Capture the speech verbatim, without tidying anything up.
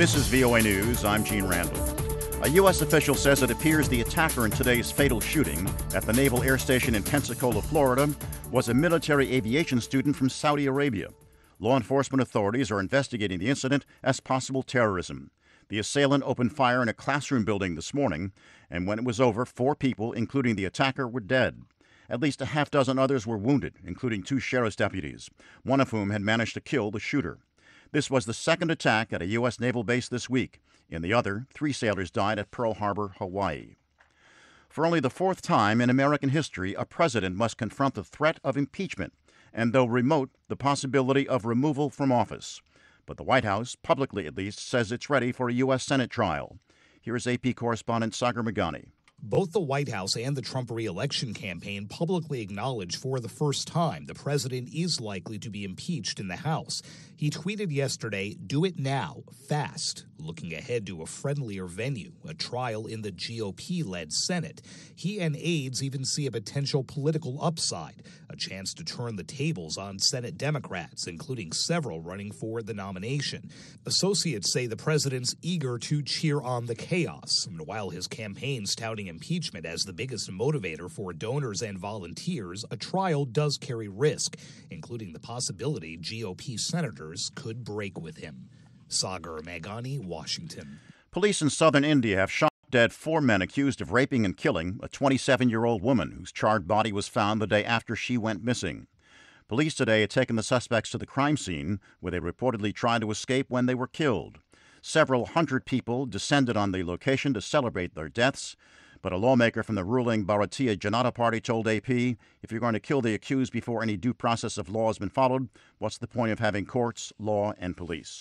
This is V O A News. I'm Gene Randall. A U S official says it appears the attacker in today's fatal shooting at the Naval Air Station in Pensacola, Florida, was a military aviation student from Saudi Arabia. Law enforcement authorities are investigating the incident as possible terrorism. The assailant opened fire in a classroom building this morning, and when it was over, four people, including the attacker, were dead. At least a half dozen others were wounded, including two sheriff's deputies, one of whom had managed to kill the shooter. This was the second attack at a U S naval base this week. In the other, three sailors died at Pearl Harbor, Hawaii. For only the fourth time in American history, a president must confront the threat of impeachment, and though remote, the possibility of removal from office. But the White House, publicly at least, says it's ready for a U S Senate trial. Here's A P correspondent Sagar Meghani. Both the White House and the Trump re-election campaign publicly acknowledge for the first time the president is likely to be impeached in the House. He tweeted yesterday, "Do it now, fast," looking ahead to a friendlier venue, a trial in the G O P-led Senate. He and aides even see a potential political upside, a chance to turn the tables on Senate Democrats, including several running for the nomination. Associates say the president's eager to cheer on the chaos, and while his campaign's touting impeachment as the biggest motivator for donors and volunteers, a trial does carry risk, including the possibility G O P senators could break with him. Sagar Meghani, Washington. Police in southern India have shot dead four men accused of raping and killing a twenty-seven-year-old woman whose charred body was found the day after she went missing. Police today had taken the suspects to the crime scene, where they reportedly tried to escape when they were killed. Several hundred people descended on the location to celebrate their deaths. But a lawmaker from the ruling Bharatiya Janata Party told A P, if you're going to kill the accused before any due process of law has been followed, what's the point of having courts, law, and police?